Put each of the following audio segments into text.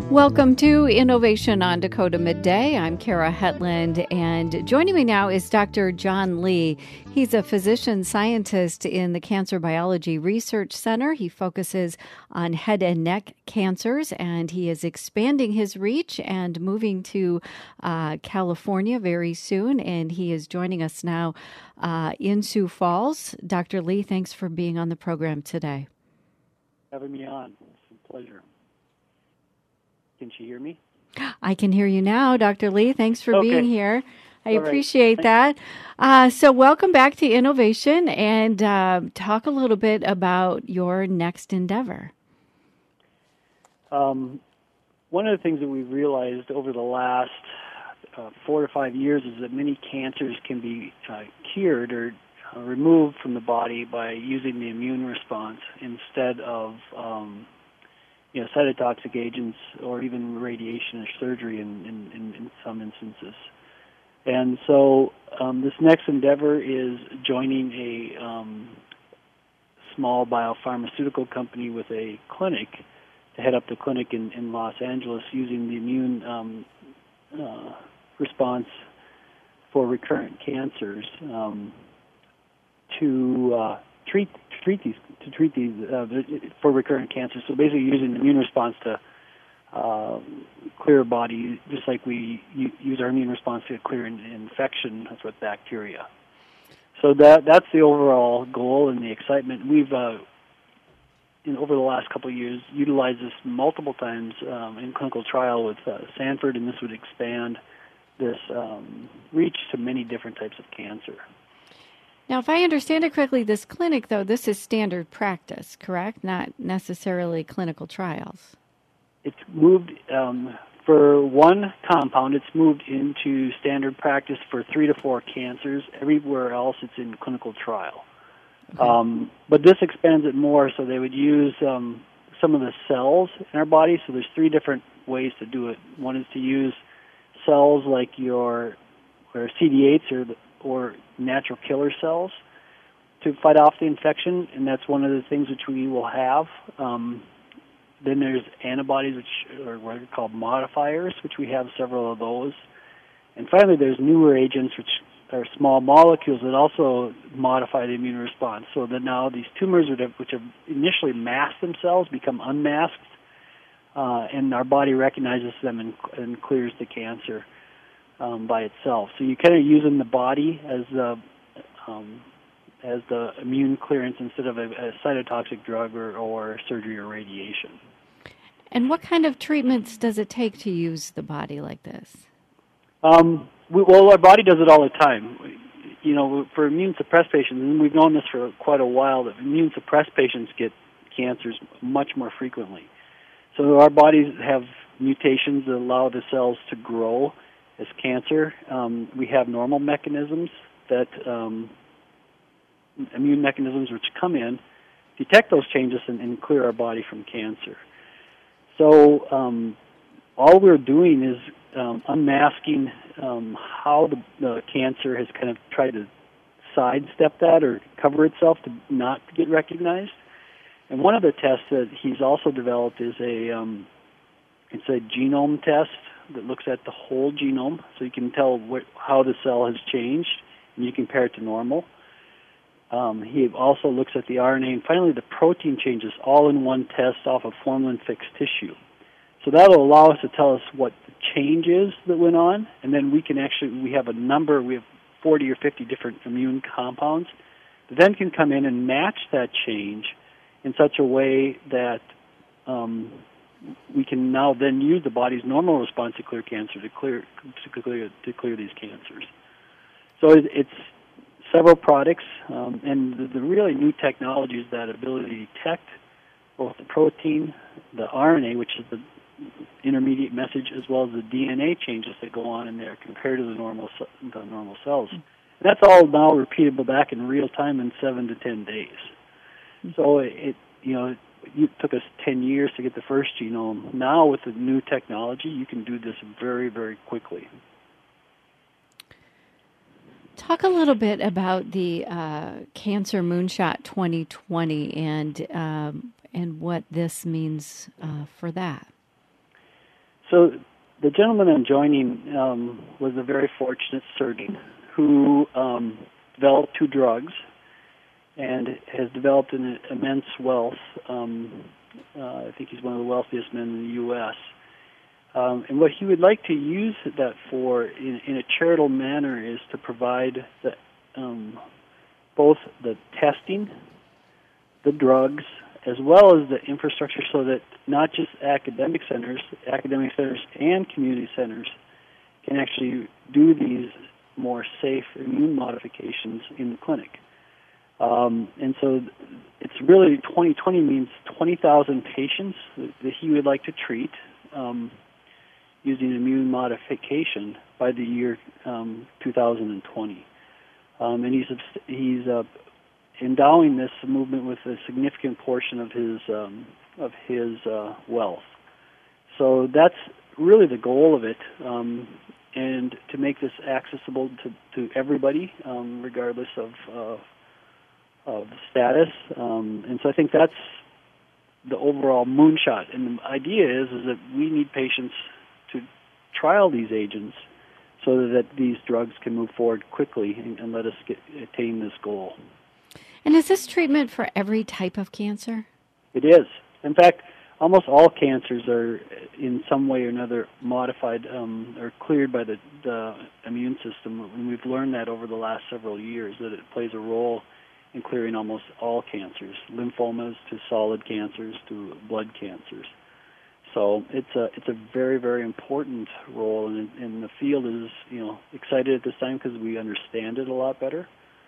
Welcome to Innovation on Dakota Midday. I'm Kara Hetland, and joining me now is Dr. John Lee. He's a physician scientist in the Cancer Biology Research Center. He focuses on head and neck cancers, and he is expanding his reach and moving to California very soon, and he is joining us now in Sioux Falls. Dr. Lee, thanks for being on the program today. Having me on. It's a pleasure. Can she hear me? I can hear you now, Dr. Lee. Thanks for being here. I All appreciate right. that. So welcome back to Innovation, and talk a little bit about your next endeavor. One of the things that we've realized over the last 4 to 5 years is that many cancers can be cured or removed from the body by using the immune response instead of cytotoxic agents or even radiation or surgery in some instances. And so this next endeavor is joining a small biopharmaceutical company with a clinic to head up the clinic in Los Angeles using the immune response for recurrent cancers to treat these for recurrent cancers. So basically, using the immune response to clear a body, just like we use our immune response to clear an infection with bacteria. So that's the overall goal and the excitement. We've over the last couple of years utilized this multiple times in clinical trial with Sanford, and this would expand this reach to many different types of cancer. Now, if I understand it correctly, this clinic, though, this is standard practice, correct? Not necessarily clinical trials. It's moved, for one compound, it's moved into standard practice for 3 to 4 cancers. Everywhere else, it's in clinical trial. Okay. But this expands it more, so they would use some of the cells in our body. So there's 3 different ways to do it. One is to use cells like your CD8s or natural killer cells to fight off the infection, and that's one of the things which we will have. Then there's antibodies, which are what are called modifiers, which we have several of those. And finally, there's newer agents, which are small molecules that also modify the immune response, so that now these tumors which have initially masked themselves become unmasked, and our body recognizes them and clears the cancer by itself. So you kind of using the body as the immune clearance instead of a cytotoxic drug or surgery or radiation. And what kind of treatments does it take to use the body like this? Well, our body does it all the time. You know, for immune suppressed patients, and we've known this for quite a while, that immune suppressed patients get cancers much more frequently. So our bodies have mutations that allow the cells to grow as cancer. We have normal mechanisms that immune mechanisms which come in, detect those changes, and clear our body from cancer. So all we're doing is unmasking how the cancer has kind of tried to sidestep that or cover itself to not get recognized. And one of the tests that he's also developed is it's a genome test that looks at the whole genome, so you can tell how the cell has changed, and you compare it to normal. He also looks at the RNA and finally the protein changes all in one test off of formalin-fixed tissue. So that will allow us to tell us what the change is that went on, and then we have 40 or 50 different immune compounds that then can come in and match that change in such a way that we can now then use the body's normal response to clear cancer to clear these cancers. So it's several products, and the really new technology is that ability to detect both the protein, the RNA, which is the intermediate message, as well as the DNA changes that go on in there compared to the normal cells. And that's all now repeatable back in real time in 7 to 10 days. So it took us 10 years to get the first genome. Now with the new technology, you can do this very, very quickly. Talk a little bit about the Cancer Moonshot 2020 and what this means for that. So the gentleman I'm joining was a very fortunate surgeon who developed 2 drugs and has developed an immense wealth. I think he's one of the wealthiest men in the U.S. And what he would like to use that for in a charitable manner is to provide both the testing, the drugs, as well as the infrastructure so that not just academic centers and community centers can actually do these more safe immune modifications in the clinic. And so it's really 2020 means 20,000 patients that he would like to treat using immune modification by the year 2020. And he's endowing this movement with a significant portion of his wealth. So that's really the goal of it, and to make this accessible to everybody, regardless of status. And so I think that's the overall moonshot. And the idea is that we need patients to trial these agents so that these drugs can move forward quickly and let us attain this goal. And is this treatment for every type of cancer? It is. In fact, almost all cancers are in some way or another modified or cleared by the immune system. And we've learned that over the last several years, that it plays a role in clearing almost all cancers, lymphomas to solid cancers to blood cancers. So it's a very, very important role, and the field is excited at this time because we understand it a lot better.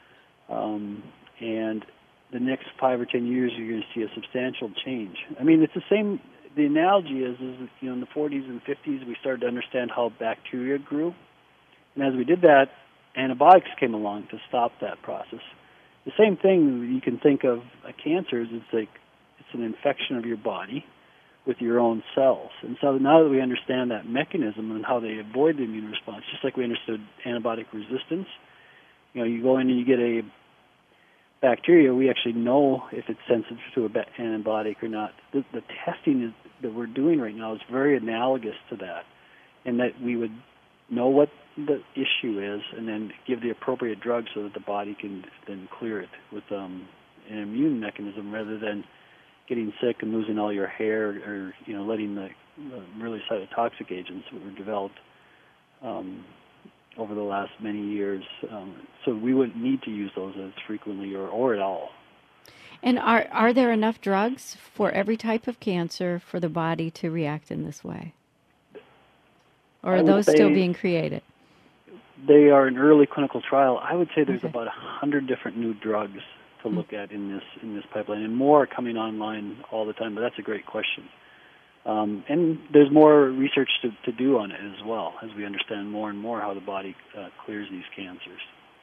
And the next 5 or 10 years, you're going to see a substantial change. I mean, it's the same. The analogy is in the 40s and 50s, we started to understand how bacteria grew, and as we did that, antibiotics came along to stop that process. The same thing you can think of a cancer is it's an infection of your body with your own cells. And so now that we understand that mechanism and how they avoid the immune response, just like we understood antibiotic resistance, you go in and you get a bacteria, we actually know if it's sensitive to an antibiotic or not. The testing that we're doing right now is very analogous to that, and that we would know what the issue is and then give the appropriate drug so that the body can then clear it with an immune mechanism rather than getting sick and losing all your hair or letting the really cytotoxic agents that were developed over the last many years. So we wouldn't need to use those as frequently or at all. And are there enough drugs for every type of cancer for the body to react in this way? Or are those still being created? They are in early clinical trial. I would say there's about 100 different new drugs to look at in this pipeline, and more are coming online all the time, but that's a great question. And there's more research to do on it as well, as we understand more and more how the body clears these cancers.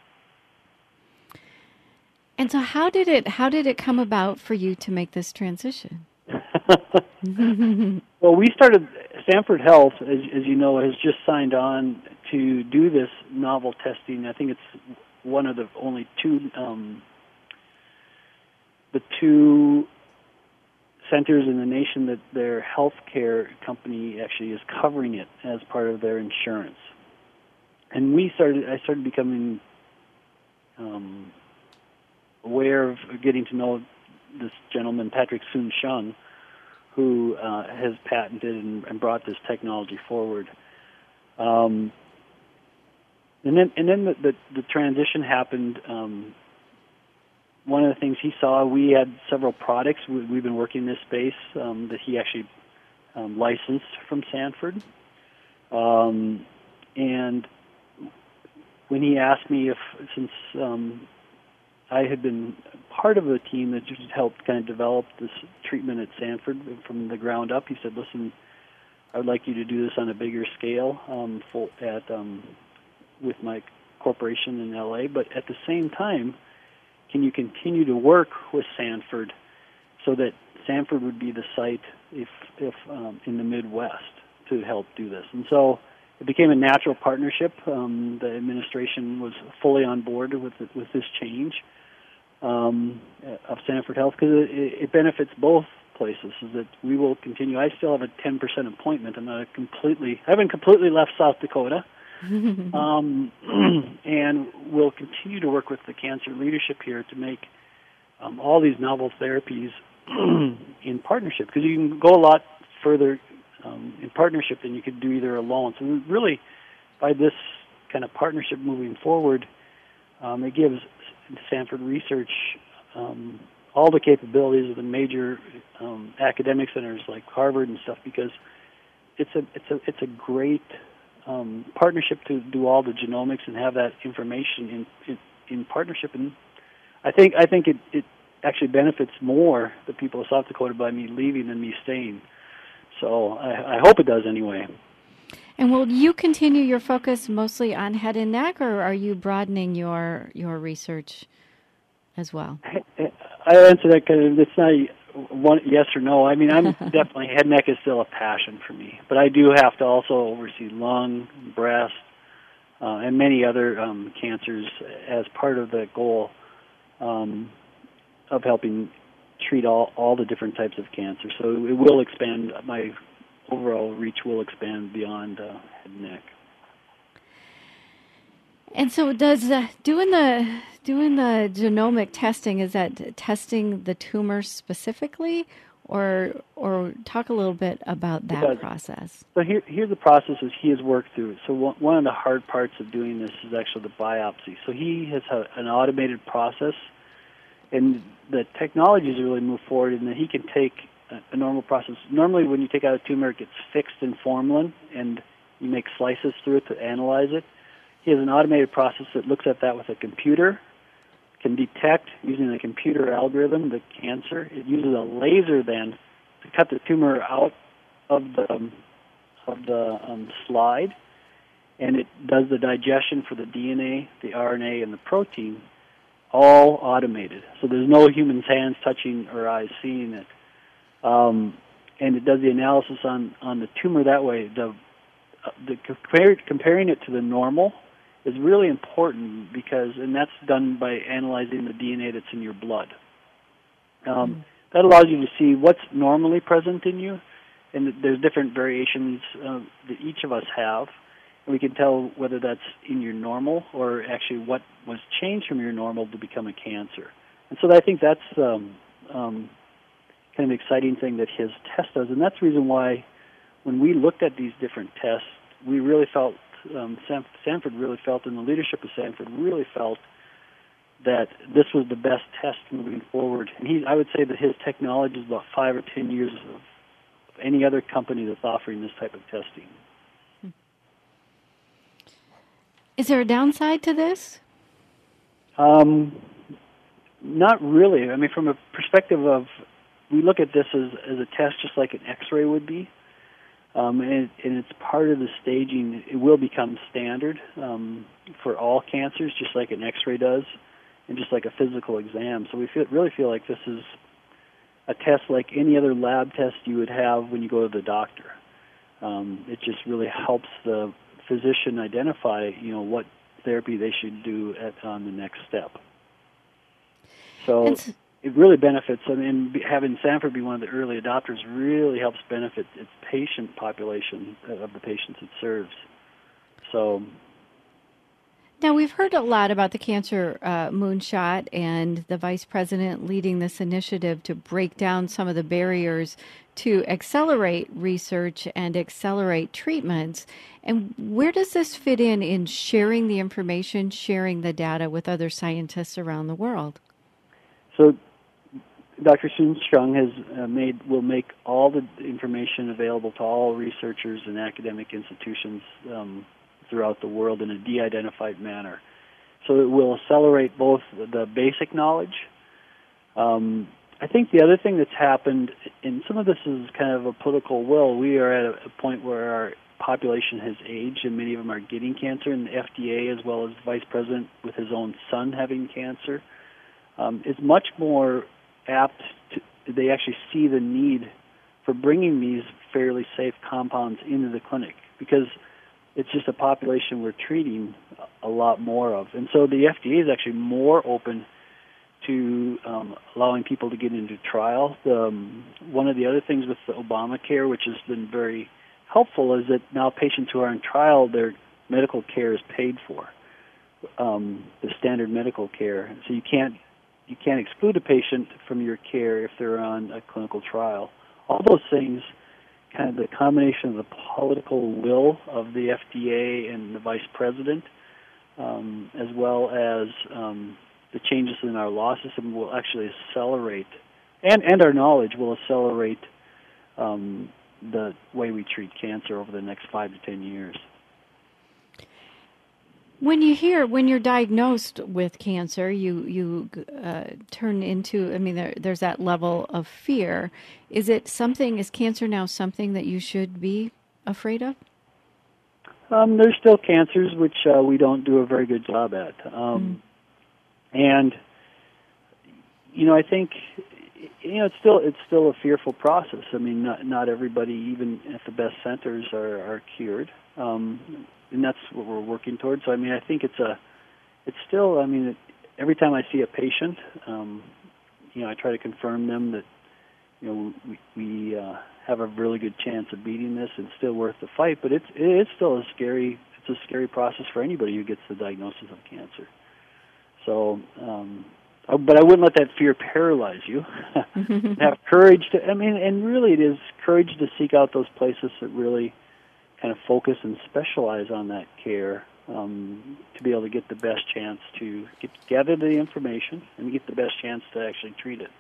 And so how did it come about for you to make this transition? Well, Stanford Health, as you know, has just signed on to do this novel testing. I think it's one of the only two centers in the nation that their healthcare company actually is covering it as part of their insurance. And I started becoming aware of getting to know this gentleman, Patrick Soon-Shiong, who has patented and brought this technology forward. And then the transition happened. One of the things he saw, we had several products. We've been working in this space that he actually licensed from Stanford. And when he asked me since I had been part of a team that just helped kind of develop this treatment at Stanford from the ground up, he said, listen, I would like you to do this on a bigger scale with my corporation in LA, but at the same time, can you continue to work with Stanford so that Stanford would be the site if in the Midwest to help do this? And so it became a natural partnership. The administration was fully on board with this change of Stanford Health because it benefits both places is that we will continue. I still have a 10% appointment. I haven't completely left South Dakota. And we'll continue to work with the cancer leadership here to make all these novel therapies in partnership, because you can go a lot further in partnership than you could do either alone. So really, by this kind of partnership moving forward, it gives Sanford Research all the capabilities of the major academic centers like Harvard and stuff, because it's a great partnership to do all the genomics and have that information in partnership. And I think it actually benefits more the people of South Dakota by me leaving than me staying. So I hope it does anyway. And will you continue your focus mostly on head and neck, or are you broadening your research as well? I answer that because it's not one yes or no. I mean, I'm definitely, head and neck is still a passion for me, but I do have to also oversee lung, breast, and many other cancers as part of the goal of helping treat all the different types of cancer. So it will expand, my overall reach will expand beyond head and neck. And so does doing the genomic testing, is that testing the tumor specifically, or talk a little bit about that process? So here's the process as he has worked through. So one of the hard parts of doing this is actually the biopsy. So he has an automated process, and the technology has really moved forward in that he can take a normal process. Normally when you take out a tumor, it gets fixed in formalin, and you make slices through it to analyze it. He has an automated process that looks at that with a computer, can detect using a computer algorithm the cancer. It uses a laser then to cut the tumor out of the slide, and it does the digestion for the DNA, the RNA, and the protein, all automated. So there's no human hands touching or eyes seeing it. And it does the analysis on the tumor that way. Comparing it to the normal is really important and that's done by analyzing the DNA that's in your blood. That allows you to see what's normally present in you, and there's different variations that each of us have, and we can tell whether that's in your normal or actually what was changed from your normal to become a cancer. And so I think that's kind of exciting thing that his test does, and that's the reason why when we looked at these different tests, we really felt, Sanford really felt, and the leadership of Sanford really felt that this was the best test moving forward. And I would say that his technology is about 5 or 10 years of any other company that's offering this type of testing. Is there a downside to this? Not really. I mean, from a perspective of, we look at this as a test just like an X-ray would be. And it's part of the staging. It will become standard for all cancers, just like an X-ray does, and just like a physical exam. So we really feel like this is a test like any other lab test you would have when you go to the doctor. It just really helps the physician identify, what therapy they should do on the next step. So it really benefits, and having Sanford be one of the early adopters really helps benefit its patient population of the patients it serves. So now we've heard a lot about the cancer moonshot and the vice president leading this initiative to break down some of the barriers to accelerate research and accelerate treatments. And where does this fit in sharing the information, sharing the data with other scientists around the world? So Dr. Soon-Shiong will make all the information available to all researchers and academic institutions throughout the world in a de-identified manner. So it will accelerate both the basic knowledge. I think the other thing that's happened, and some of this is kind of a political will, we are at a point where our population has aged and many of them are getting cancer, and the FDA, as well as the vice president with his own son having cancer, is much more apt to, they actually see the need for bringing these fairly safe compounds into the clinic, because it's just a population we're treating a lot more of. And so the FDA is actually more open to allowing people to get into trial. One of the other things with the Obamacare, which has been very helpful, is that now patients who are in trial, their medical care is paid for, the standard medical care. So you can't exclude a patient from your care if they're on a clinical trial. All those things, kind of the combination of the political will of the FDA and the vice president, as well as the changes in our law system, will actually accelerate, and our knowledge will accelerate the way we treat cancer over the next 5 to 10 years. When you're diagnosed with cancer, you turn into, there's that level of fear. Is cancer now something that you should be afraid of? There's still cancers which we don't do a very good job at. And, I think, it's still a fearful process. Not everybody, even at the best centers, are cured. And that's what we're working towards. So, I think every time I see a patient, I try to confirm them that, we have a really good chance of beating this and still worth the fight. But it's still a scary process for anybody who gets the diagnosis of cancer. So, but I wouldn't let that fear paralyze you. Have courage to, and really it is courage to seek out those places that really kind of focus and specialize on that care, to be able to get the best chance to gather the information and get the best chance to actually treat it.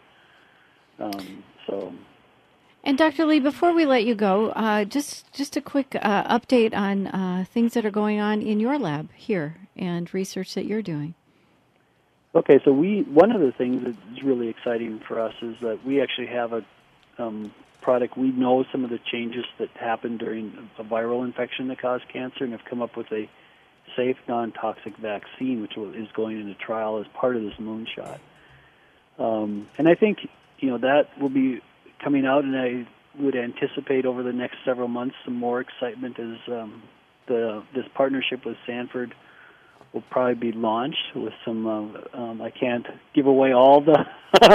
And Dr. Lee, before we let you go, just a quick update on things that are going on in your lab here and research that you're doing. Okay, so one of the things that's really exciting for us is that we actually have a product. We know some of the changes that happen during a viral infection that cause cancer, and have come up with a safe, non-toxic vaccine, which is going into trial as part of this moonshot. And I think that will be coming out, and I would anticipate over the next several months some more excitement as this partnership with Sanford will probably be launched with some. I can't give away all the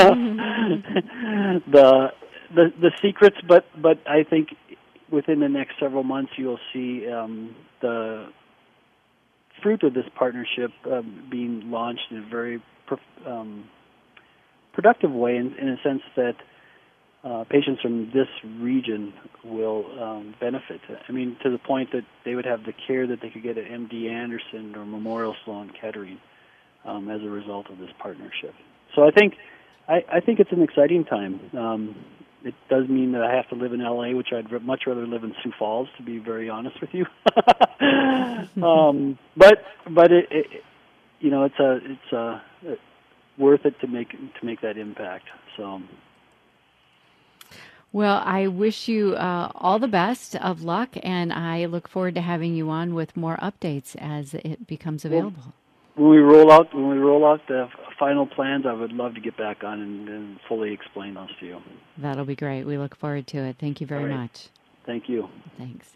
the secrets, but I think within the next several months you'll see the fruit of this partnership being launched in a very productive way, in a sense that patients from this region will benefit. To the point that they would have the care that they could get at MD Anderson or Memorial Sloan Kettering as a result of this partnership. So I think it's an exciting time. It does mean that I have to live in LA, which I'd much rather live in Sioux Falls, to be very honest with you. But it's worth it to make that impact. So. Well, I wish you all the best of luck, and I look forward to having you on with more updates as it becomes available. When we roll out the final plans, I would love to get back on and fully explain those to you. That'll be great. We look forward to it. Thank you very much. Thank you. Thanks.